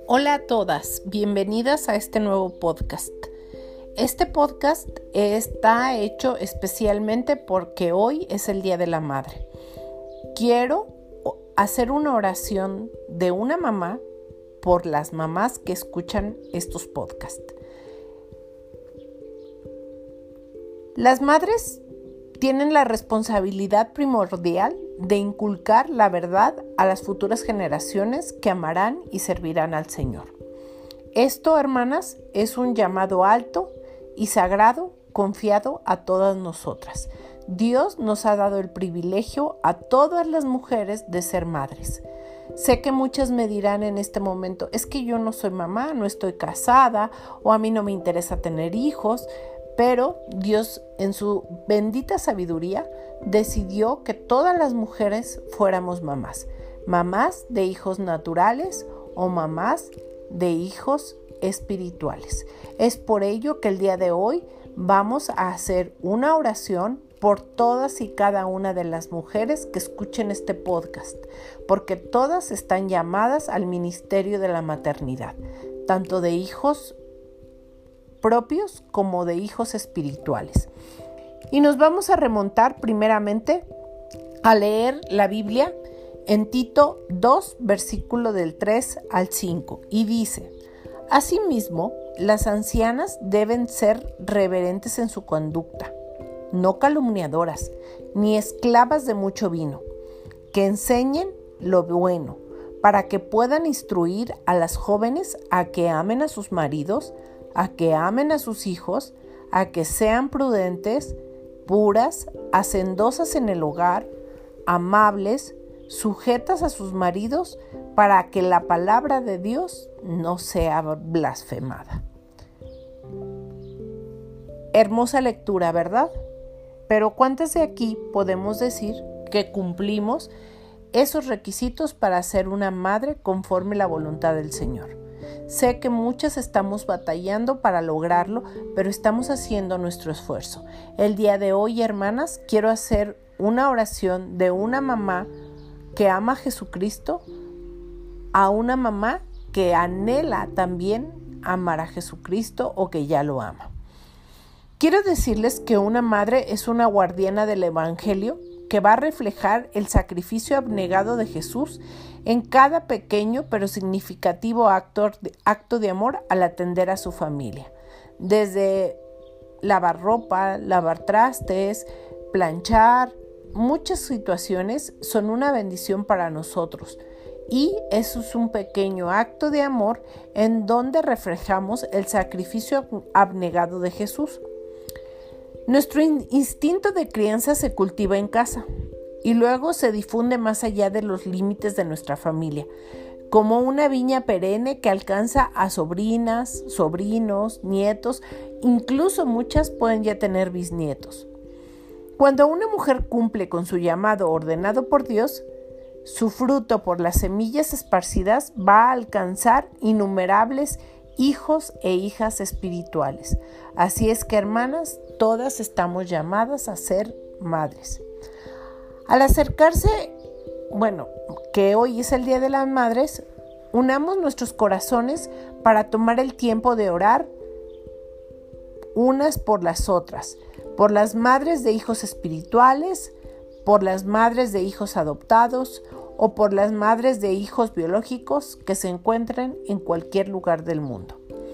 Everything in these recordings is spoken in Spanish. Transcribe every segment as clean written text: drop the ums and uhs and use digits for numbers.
Hola a todas, bienvenidas a este nuevo podcast. Este podcast está hecho especialmente porque hoy es el Día de la Madre. Quiero hacer una oración de una mamá por las mamás que escuchan estos podcasts. Las madres tienen la responsabilidad primordial de inculcar la verdad a las futuras generaciones que amarán y servirán al Señor. Esto, hermanas, es un llamado alto y sagrado confiado a todas nosotras. Dios nos ha dado el privilegio a todas las mujeres de ser madres. Sé que muchas me dirán en este momento, es que yo no soy mamá, no estoy casada o a mí no me interesa tener hijos, pero Dios en su bendita sabiduría decidió que todas las mujeres fuéramos mamás de hijos naturales o mamás de hijos espirituales. Es por ello que el día de hoy vamos a hacer una oración por todas y cada una de las mujeres que escuchen este podcast, porque todas están llamadas al ministerio de la maternidad, tanto de hijos propios como de hijos espirituales. Y nos vamos a remontar primeramente a leer la Biblia en Tito 2, versículo del 3 al 5, y dice: Asimismo, las ancianas deben ser reverentes en su conducta, no calumniadoras, ni esclavas de mucho vino, que enseñen lo bueno, para que puedan instruir a las jóvenes a que amen a sus maridos, a que amen a sus hijos, a que sean prudentes, puras, hacendosas en el hogar, amables, sujetas a sus maridos, para que la palabra de Dios no sea blasfemada. Hermosa lectura, ¿verdad? Pero ¿cuántas de aquí podemos decir que cumplimos esos requisitos para ser una madre conforme la voluntad del Señor? Sé que muchas estamos batallando para lograrlo, pero estamos haciendo nuestro esfuerzo. El día de hoy, hermanas, quiero hacer una oración de una mamá que ama a Jesucristo a una mamá que anhela también amar a Jesucristo o que ya lo ama. Quiero decirles que una madre es una guardiana del Evangelio que va a reflejar el sacrificio abnegado de Jesús en cada pequeño pero significativo acto de amor al atender a su familia. Desde lavar ropa, lavar trastes, planchar, muchas situaciones son una bendición para nosotros. Y eso es un pequeño acto de amor en donde reflejamos el sacrificio abnegado de Jesús. Nuestro instinto de crianza se cultiva en casa y luego se difunde más allá de los límites de nuestra familia, como una viña perenne que alcanza a sobrinas, sobrinos, nietos, incluso muchas pueden ya tener bisnietos. Cuando una mujer cumple con su llamado ordenado por Dios, su fruto por las semillas esparcidas va a alcanzar innumerables hijos e hijas espirituales. Así es que, hermanas, todas estamos llamadas a ser madres. Al acercarse, que hoy es el Día de las Madres, unamos nuestros corazones para tomar el tiempo de orar unas por las otras, por las madres de hijos espirituales, por las madres de hijos adoptados o por las madres de hijos biológicos que se encuentren en cualquier lugar del mundo.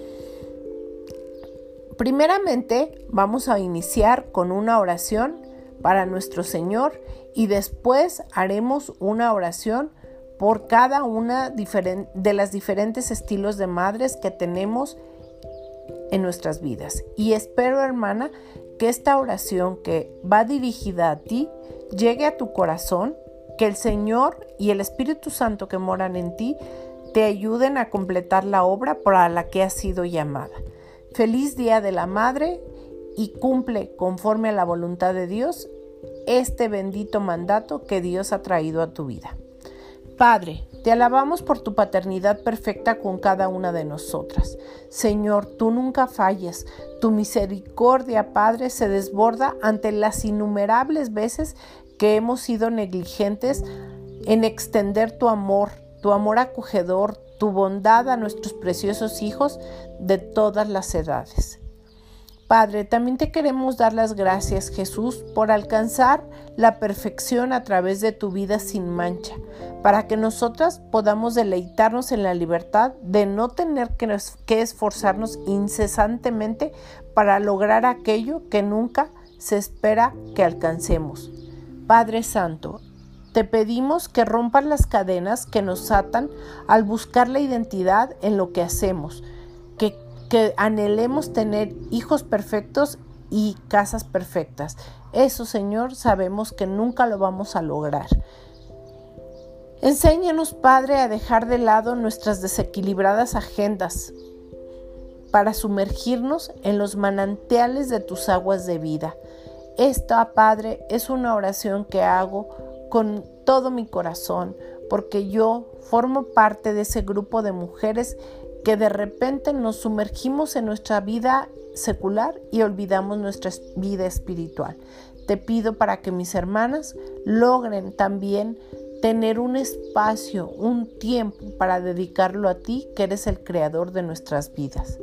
Primeramente, vamos a iniciar con una oración para nuestro Señor y después haremos una oración por cada una de las diferentes estilos de madres que tenemos en nuestras vidas. Y espero, hermana, que esta oración que va dirigida a ti llegue a tu corazón, que el Señor y el Espíritu Santo que moran en ti te ayuden a completar la obra para la que has sido llamada. Feliz Día de la Madre y cumple conforme a la voluntad de Dios este bendito mandato que Dios ha traído a tu vida. Padre, te alabamos por tu paternidad perfecta con cada una de nosotras. Señor, tú nunca fallas. Tu misericordia, Padre, se desborda ante las innumerables veces que hemos sido negligentes en extender tu amor acogedor, tu bondad a nuestros preciosos hijos de todas las edades. Padre, también te queremos dar las gracias, Jesús, por alcanzar la perfección a través de tu vida sin mancha, para que nosotras podamos deleitarnos en la libertad de no tener que esforzarnos incesantemente para lograr aquello que nunca se espera que alcancemos. Padre Santo, te pedimos que rompas las cadenas que nos atan al buscar la identidad en lo que hacemos, que anhelemos tener hijos perfectos y casas perfectas. Eso, Señor, sabemos que nunca lo vamos a lograr. Enséñanos, Padre, a dejar de lado nuestras desequilibradas agendas para sumergirnos en los manantiales de tus aguas de vida. Esta, Padre, es una oración que hago con todo mi corazón, porque yo formo parte de ese grupo de mujeres que de repente nos sumergimos en nuestra vida secular y olvidamos nuestra vida espiritual. Te pido para que mis hermanas logren también tener un espacio, un tiempo para dedicarlo a ti, que eres el creador de nuestras vidas.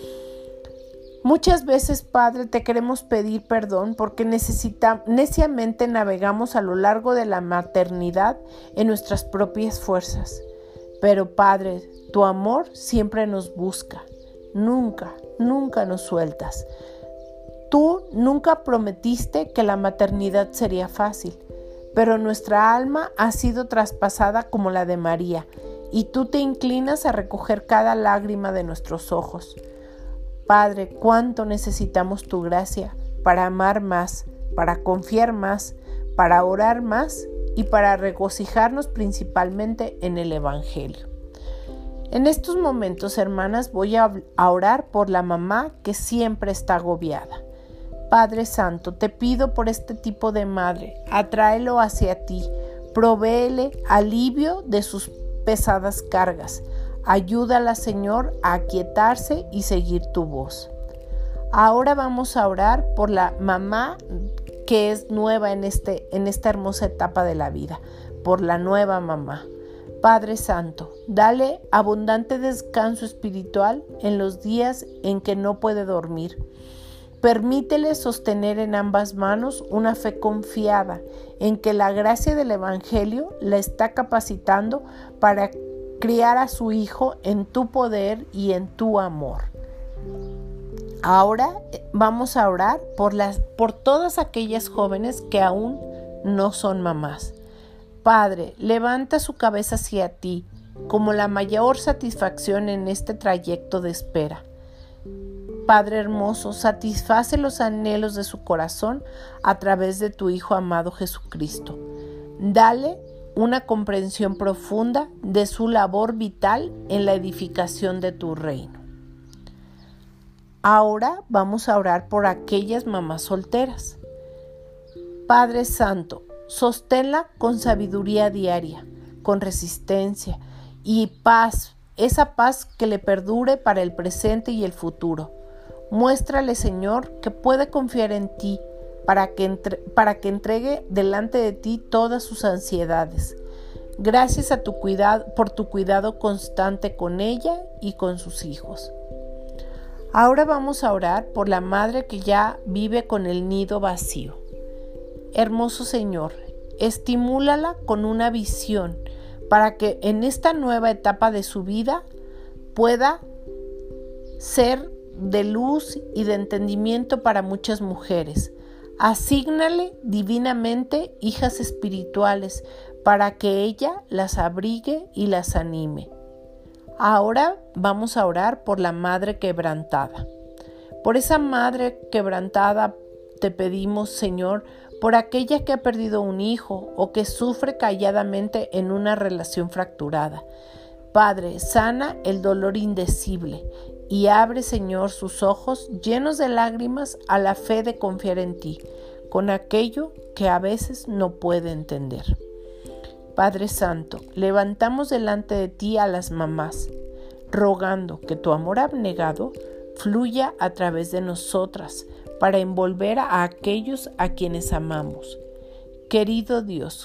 Muchas veces, Padre, te queremos pedir perdón porque neciamente navegamos a lo largo de la maternidad en nuestras propias fuerzas. Pero, Padre, tu amor siempre nos busca. Nunca nos sueltas. Tú nunca prometiste que la maternidad sería fácil, pero nuestra alma ha sido traspasada como la de María, y tú te inclinas a recoger cada lágrima de nuestros ojos. Padre, cuánto necesitamos tu gracia para amar más, para confiar más, para orar más y para regocijarnos principalmente en el Evangelio. En estos momentos, hermanas, voy a orar por la mamá que siempre está agobiada. Padre Santo, te pido por este tipo de madre, atráelo hacia ti, provéele alivio de sus pesadas cargas. Ayúdala, Señor, a aquietarse y seguir tu voz. Ahora vamos a orar por la mamá que es nueva en esta hermosa etapa de la vida, por la nueva mamá. Padre Santo, dale abundante descanso espiritual en los días en que no puede dormir. Permítele sostener en ambas manos una fe confiada en que la gracia del Evangelio la está capacitando para criar a su hijo en tu poder y en tu amor. Ahora vamos a orar por todas aquellas jóvenes que aún no son mamás. Padre, levanta su cabeza hacia ti como la mayor satisfacción en este trayecto de espera. Padre hermoso, satisface los anhelos de su corazón a través de tu Hijo amado Jesucristo. Dale una comprensión profunda de su labor vital en la edificación de tu reino. Ahora vamos a orar por aquellas mamás solteras. Padre Santo, sosténla con sabiduría diaria, con resistencia y paz, esa paz que le perdure para el presente y el futuro. Muéstrale, Señor, que puede confiar en ti para que entregue delante de ti todas sus ansiedades. Gracias por tu cuidado constante con ella y con sus hijos. Ahora vamos a orar por la madre que ya vive con el nido vacío. Hermoso Señor, estimúlala con una visión para que en esta nueva etapa de su vida pueda ser de luz y de entendimiento para muchas mujeres. Asígnale divinamente hijas espirituales para que ella las abrigue y las anime. Ahora vamos a orar por la madre quebrantada. Por esa madre quebrantada te pedimos, Señor, por aquella que ha perdido un hijo o que sufre calladamente en una relación fracturada. Padre, sana el dolor indecible y abre, Señor, sus ojos llenos de lágrimas a la fe de confiar en ti, con aquello que a veces no puede entender. Padre Santo, levantamos delante de ti a las mamás, rogando que tu amor abnegado fluya a través de nosotras para envolver a aquellos a quienes amamos. Querido Dios,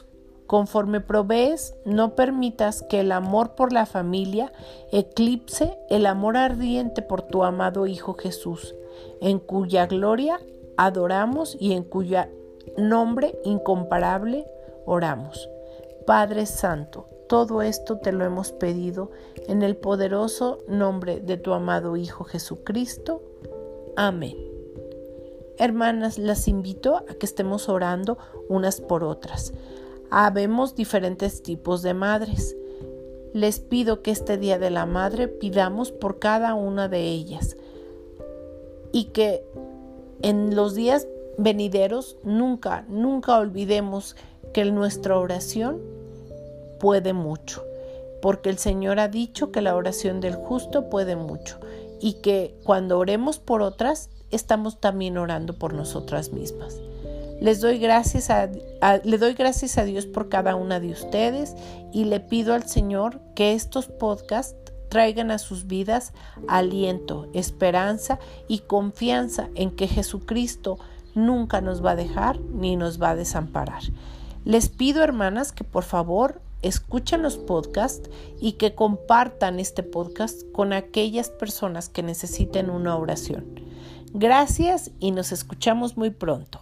Conforme provees, no permitas que el amor por la familia eclipse el amor ardiente por tu amado Hijo Jesús, en cuya gloria adoramos y en cuyo nombre incomparable oramos. Padre Santo, todo esto te lo hemos pedido en el poderoso nombre de tu amado Hijo Jesucristo. Amén. Hermanas, las invito a que estemos orando unas por otras. Habemos diferentes tipos de madres. Les pido que este Día de la Madre pidamos por cada una de ellas y que en los días venideros nunca olvidemos que nuestra oración puede mucho, porque el Señor ha dicho que la oración del justo puede mucho y que cuando oremos por otras, estamos también orando por nosotras mismas. Le doy gracias a Dios por cada una de ustedes y le pido al Señor que estos podcasts traigan a sus vidas aliento, esperanza y confianza en que Jesucristo nunca nos va a dejar ni nos va a desamparar. Les pido, hermanas, que por favor escuchen los podcasts y que compartan este podcast con aquellas personas que necesiten una oración. Gracias y nos escuchamos muy pronto.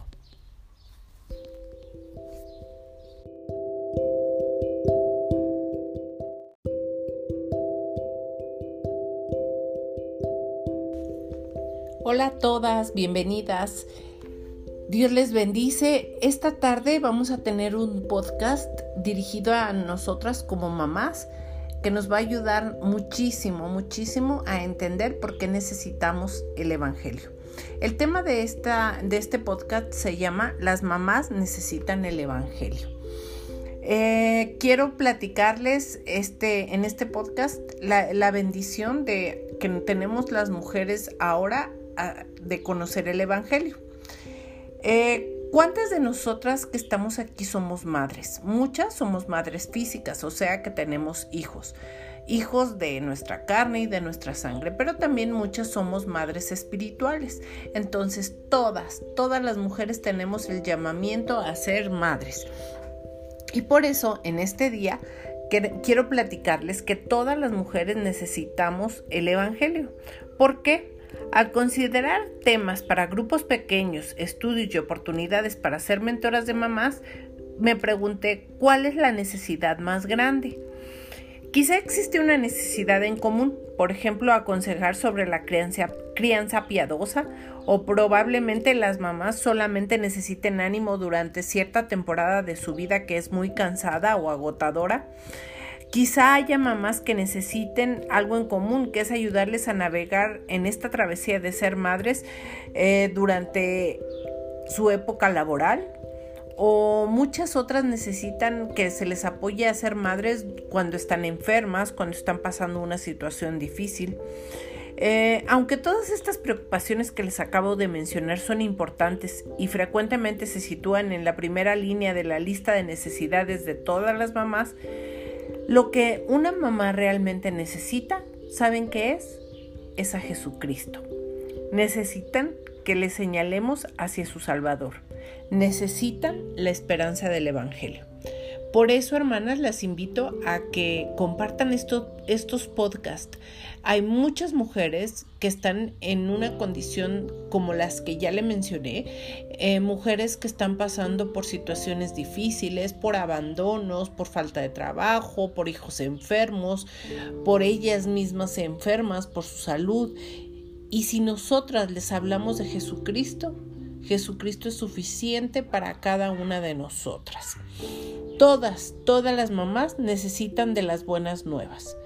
Hola a todas, bienvenidas. Dios les bendice. Esta tarde vamos a tener un podcast dirigido a nosotras como mamás que nos va a ayudar muchísimo a entender por qué necesitamos el Evangelio. El tema de este podcast se llama Las mamás necesitan el Evangelio. Quiero platicarles en este podcast la bendición que tenemos las mujeres ahora de conocer el Evangelio. ¿Cuántas de nosotras que estamos aquí somos madres? Muchas somos madres físicas, o sea que tenemos hijos de nuestra carne y de nuestra sangre, pero también muchas somos madres espirituales. Entonces todas las mujeres tenemos el llamamiento a ser madres. Y por eso en este día quiero platicarles que todas las mujeres necesitamos el Evangelio. ¿Por qué? Al considerar temas para grupos pequeños, estudios y oportunidades para ser mentoras de mamás, me pregunté ¿cuál es la necesidad más grande? Quizá existe una necesidad en común, por ejemplo, aconsejar sobre la crianza piadosa, o probablemente las mamás solamente necesiten ánimo durante cierta temporada de su vida que es muy cansada o agotadora. Quizá haya mamás que necesiten algo en común, que es ayudarles a navegar en esta travesía de ser madres durante su época laboral, o muchas otras necesitan que se les apoye a ser madres cuando están enfermas, cuando están pasando una situación difícil. Aunque todas estas preocupaciones que les acabo de mencionar son importantes y frecuentemente se sitúan en la primera línea de la lista de necesidades de todas las mamás, lo que una mamá realmente necesita, ¿saben qué es? Es a Jesucristo. Necesitan que le señalemos hacia su Salvador. Necesitan la esperanza del Evangelio. Por eso, hermanas, las invito a que compartan estos podcasts. Hay muchas mujeres que están en una condición como las que ya le mencioné, mujeres que están pasando por situaciones difíciles, por abandonos, por falta de trabajo, por hijos enfermos, por ellas mismas enfermas, por su salud. Y si nosotras les hablamos de Jesucristo, Jesucristo es suficiente para cada una de nosotras. Todas las mamás necesitan de las buenas nuevas.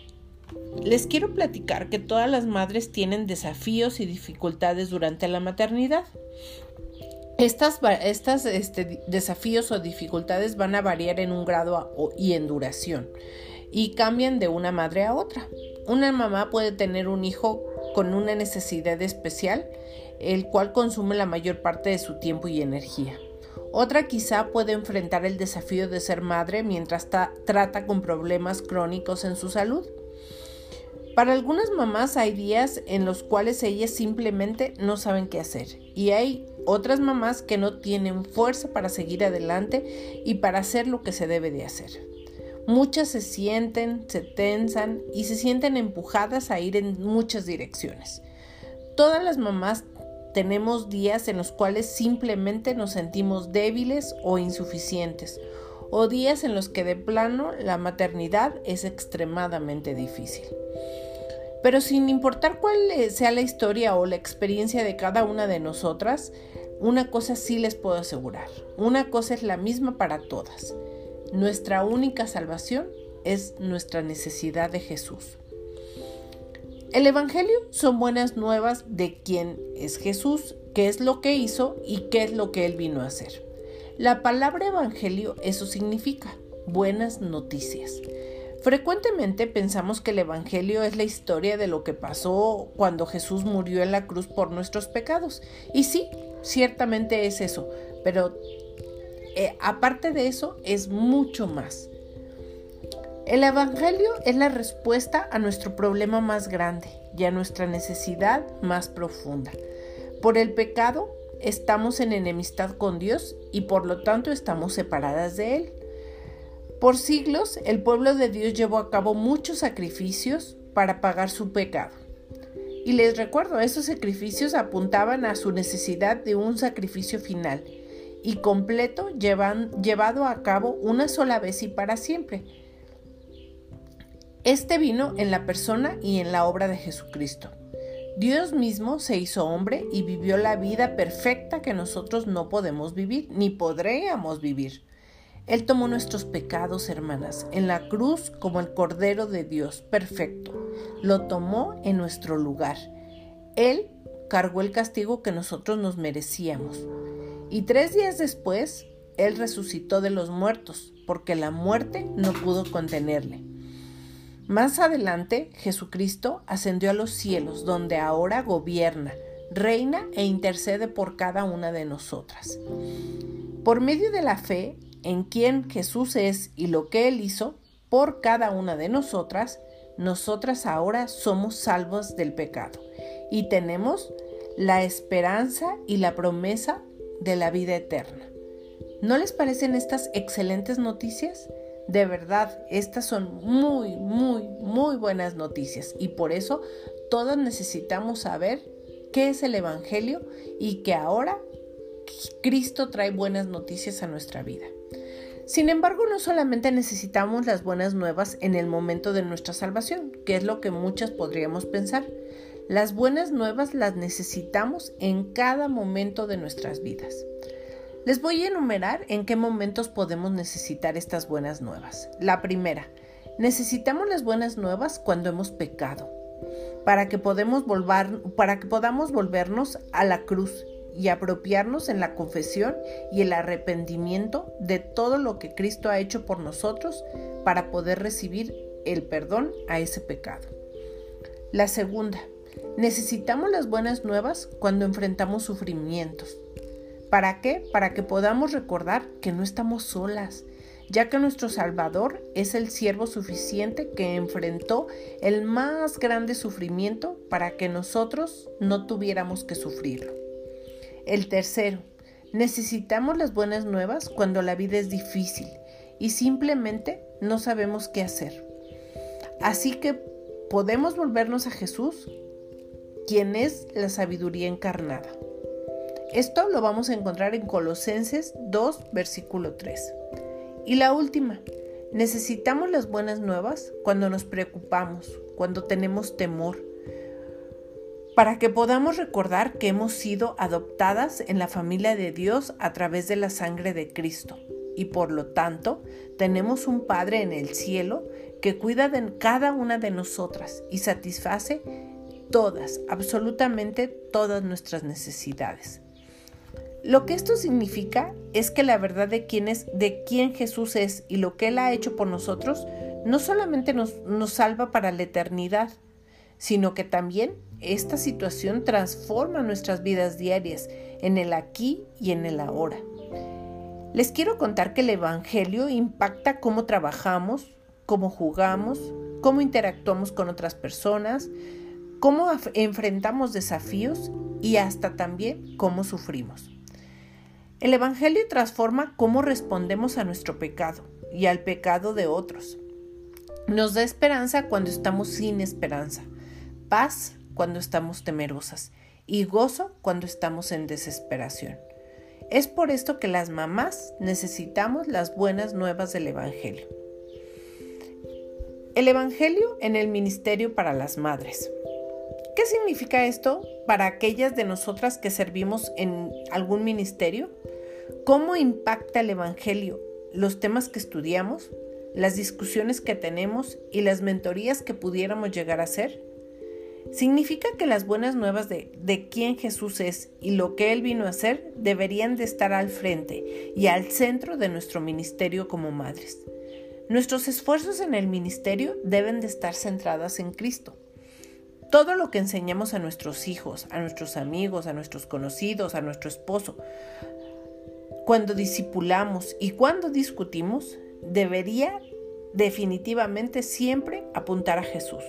Les quiero platicar que todas las madres tienen desafíos y dificultades durante la maternidad. Estas desafíos o dificultades van a variar en un grado y en duración y cambian de una madre a otra. Una mamá puede tener un hijo con una necesidad especial, el cual consume la mayor parte de su tiempo y energía. Otra quizá puede enfrentar el desafío de ser madre mientras trata con problemas crónicos en su salud. Para algunas mamás hay días en los cuales ellas simplemente no saben qué hacer y hay otras mamás que no tienen fuerza para seguir adelante y para hacer lo que se debe de hacer. Muchas se sienten, se tensan y se sienten empujadas a ir en muchas direcciones. Todas las mamás tenemos días en los cuales simplemente nos sentimos débiles o insuficientes, o días en los que de plano la maternidad es extremadamente difícil. Pero sin importar cuál sea la historia o la experiencia de cada una de nosotras, una cosa sí les puedo asegurar. Una cosa es la misma para todas. Nuestra única salvación es nuestra necesidad de Jesús. El Evangelio son buenas nuevas de quién es Jesús, qué es lo que hizo y qué es lo que Él vino a hacer. La palabra Evangelio eso significa, buenas noticias. Frecuentemente pensamos que el Evangelio es la historia de lo que pasó cuando Jesús murió en la cruz por nuestros pecados. Y sí, ciertamente es eso, pero aparte de eso es mucho más. El Evangelio es la respuesta a nuestro problema más grande y a nuestra necesidad más profunda. Por el pecado estamos en enemistad con Dios y por lo tanto estamos separadas de Él. Por siglos, el pueblo de Dios llevó a cabo muchos sacrificios para pagar su pecado. Y les recuerdo, esos sacrificios apuntaban a su necesidad de un sacrificio final y completo llevado a cabo una sola vez y para siempre. Este vino en la persona y en la obra de Jesucristo. Dios mismo se hizo hombre y vivió la vida perfecta que nosotros no podemos vivir, ni podríamos vivir. Él tomó nuestros pecados, hermanas, en la cruz como el Cordero de Dios, perfecto. Lo tomó en nuestro lugar. Él cargó el castigo que nosotros nos merecíamos. Y 3 días después, Él resucitó de los muertos, porque la muerte no pudo contenerle. Más adelante, Jesucristo ascendió a los cielos, donde ahora gobierna, reina e intercede por cada una de nosotras. Por medio de la fe en quién Jesús es y lo que Él hizo por cada una de nosotras, nosotras ahora somos salvos del pecado y tenemos la esperanza y la promesa de la vida eterna. ¿No les parecen estas excelentes noticias? De verdad, estas son muy, muy, muy buenas noticias y por eso todas necesitamos saber qué es el Evangelio y que ahora Cristo trae buenas noticias a nuestra vida. Sin embargo, no solamente necesitamos las buenas nuevas en el momento de nuestra salvación, que es lo que muchas podríamos pensar. Las buenas nuevas las necesitamos en cada momento de nuestras vidas. Les voy a enumerar en qué momentos podemos necesitar estas buenas nuevas. La primera, necesitamos las buenas nuevas cuando hemos pecado, para que podamos volvernos a la cruz y apropiarnos en la confesión y el arrepentimiento de todo lo que Cristo ha hecho por nosotros para poder recibir el perdón a ese pecado. La segunda, necesitamos las buenas nuevas cuando enfrentamos sufrimientos. ¿Para qué? Para que podamos recordar que no estamos solas, ya que nuestro Salvador es el siervo suficiente que enfrentó el más grande sufrimiento para que nosotros no tuviéramos que sufrirlo. El tercero, necesitamos las buenas nuevas cuando la vida es difícil y simplemente no sabemos qué hacer. Así que podemos volvernos a Jesús, quien es la sabiduría encarnada. Esto lo vamos a encontrar en Colosenses 2, versículo 3. Y la última, necesitamos las buenas nuevas cuando nos preocupamos, cuando tenemos temor, para que podamos recordar que hemos sido adoptadas en la familia de Dios a través de la sangre de Cristo y por lo tanto tenemos un Padre en el cielo que cuida de cada una de nosotras y satisface todas, absolutamente todas nuestras necesidades. Lo que esto significa es que la verdad de quién Jesús es y lo que Él ha hecho por nosotros no solamente nos salva para la eternidad, sino que también esta situación transforma nuestras vidas diarias en el aquí y en el ahora. Les quiero contar que el Evangelio impacta cómo trabajamos, cómo jugamos, cómo interactuamos con otras personas, cómo enfrentamos desafíos y hasta también cómo sufrimos. El Evangelio transforma cómo respondemos a nuestro pecado y al pecado de otros. Nos da esperanza cuando estamos sin esperanza, paz cuando estamos temerosas y gozo cuando estamos en desesperación. Es por esto que las mamás necesitamos las buenas nuevas del Evangelio. El Evangelio en el ministerio para las madres. ¿Qué significa esto para aquellas de nosotras que servimos en algún ministerio? ¿Cómo impacta el Evangelio los temas que estudiamos, las discusiones que tenemos y las mentorías que pudiéramos llegar a hacer? Significa que las buenas nuevas de quién Jesús es y lo que Él vino a hacer deberían de estar al frente y al centro de nuestro ministerio como madres. Nuestros esfuerzos en el ministerio deben de estar centrados en Cristo. Todo lo que enseñamos a nuestros hijos, a nuestros amigos, a nuestros conocidos, a nuestro esposo, cuando discipulamos y cuando discutimos, debería definitivamente siempre apuntar a Jesús.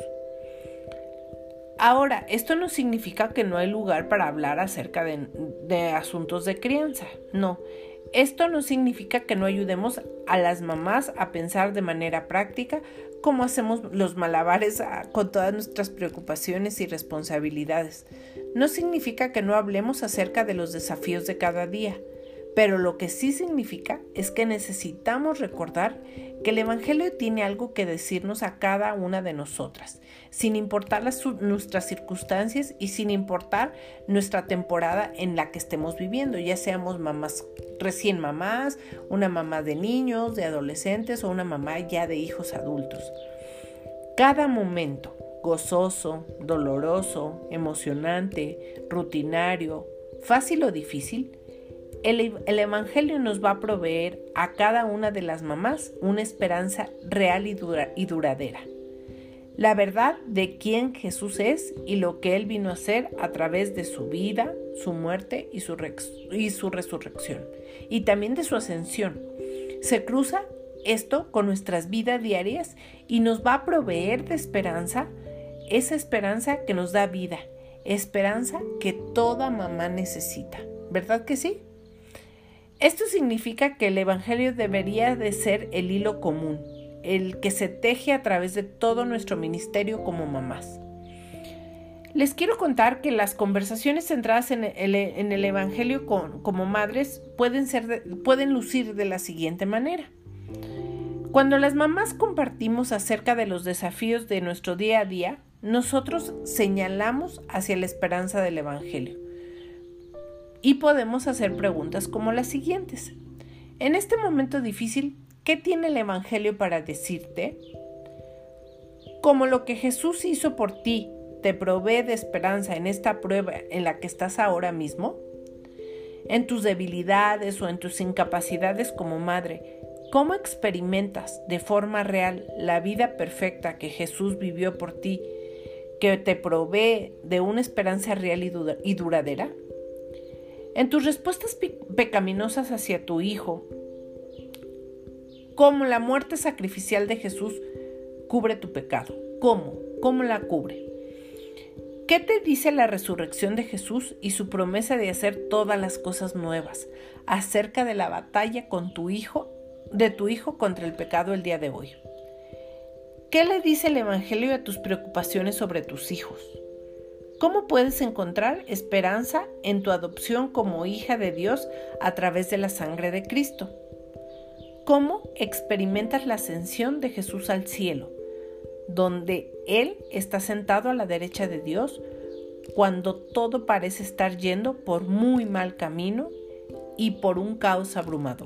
Ahora, esto no significa que no hay lugar para hablar acerca de asuntos de crianza, no. Esto no significa que no ayudemos a las mamás a pensar de manera práctica cómo hacemos los malabares con todas nuestras preocupaciones y responsabilidades. No significa que no hablemos acerca de los desafíos de cada día, pero lo que sí significa es que necesitamos recordar que el Evangelio tiene algo que decirnos a cada una de nosotras, sin importar nuestras circunstancias y sin importar nuestra temporada en la que estemos viviendo, ya seamos mamás, recién mamás, una mamá de niños, de adolescentes o una mamá ya de hijos adultos. Cada momento, gozoso, doloroso, emocionante, rutinario, fácil o difícil, el Evangelio nos va a proveer a cada una de las mamás una esperanza real y duradera. La verdad de quién Jesús es y lo que Él vino a hacer a través de su vida, su muerte y su resurrección. Y también de su ascensión. Se cruza esto con nuestras vidas diarias y nos va a proveer de esperanza, esa esperanza que nos da vida, esperanza que toda mamá necesita. ¿Verdad que sí? Esto significa que el Evangelio debería de ser el hilo común, el que se teje a través de todo nuestro ministerio como mamás. Les quiero contar que las conversaciones centradas en el Evangelio como madres pueden lucir de la siguiente manera. Cuando las mamás compartimos acerca de los desafíos de nuestro día a día, nosotros señalamos hacia la esperanza del Evangelio. Y podemos hacer preguntas como las siguientes. En este momento difícil, ¿qué tiene el Evangelio para decirte? Como lo que Jesús hizo por ti te provee de esperanza en esta prueba en la que estás ahora mismo, en tus debilidades o en tus incapacidades como madre, ¿cómo experimentas de forma real la vida perfecta que Jesús vivió por ti, que te provee de una esperanza real y duradera? En tus respuestas pecaminosas hacia tu hijo, ¿cómo la muerte sacrificial de Jesús cubre tu pecado? ¿Cómo? ¿Cómo la cubre? ¿Qué te dice la resurrección de Jesús y su promesa de hacer todas las cosas nuevas acerca de la batalla de tu hijo contra el pecado el día de hoy? ¿Qué le dice el Evangelio a tus preocupaciones sobre tus hijos? ¿Cómo puedes encontrar esperanza en tu adopción como hija de Dios a través de la sangre de Cristo? ¿Cómo experimentas la ascensión de Jesús al cielo, donde Él está sentado a la derecha de Dios cuando todo parece estar yendo por muy mal camino y por un caos abrumador?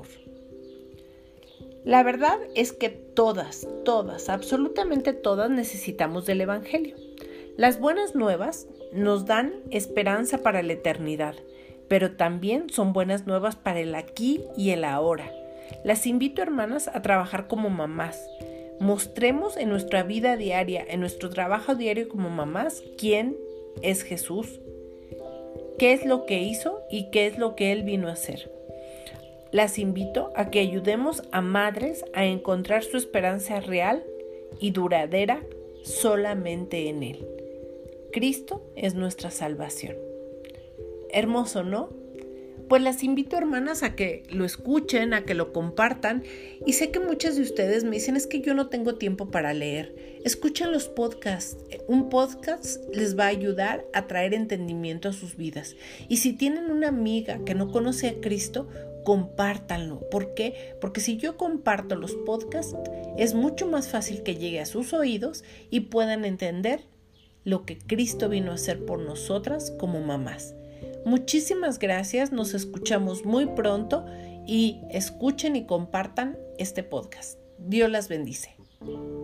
La verdad es que todas, absolutamente todas necesitamos del Evangelio. Las buenas nuevas nos dan esperanza para la eternidad, pero también son buenas nuevas para el aquí y el ahora. Las invito, hermanas, a trabajar como mamás. Mostremos en nuestra vida diaria, en nuestro trabajo diario como mamás, quién es Jesús, qué es lo que hizo y qué es lo que Él vino a hacer. Las invito a que ayudemos a madres a encontrar su esperanza real y duradera solamente en Él. Cristo es nuestra salvación. Hermoso, ¿no? Pues las invito, hermanas, a que lo escuchen, a que lo compartan. Y sé que muchas de ustedes me dicen, es que yo no tengo tiempo para leer. Escuchen los podcasts. Un podcast les va a ayudar a traer entendimiento a sus vidas. Y si tienen una amiga que no conoce a Cristo, compártanlo. ¿Por qué? Porque si yo comparto los podcasts, es mucho más fácil que llegue a sus oídos y puedan entender lo que Cristo vino a hacer por nosotras como mamás. Muchísimas gracias, nos escuchamos muy pronto y escuchen y compartan este podcast. Dios las bendice.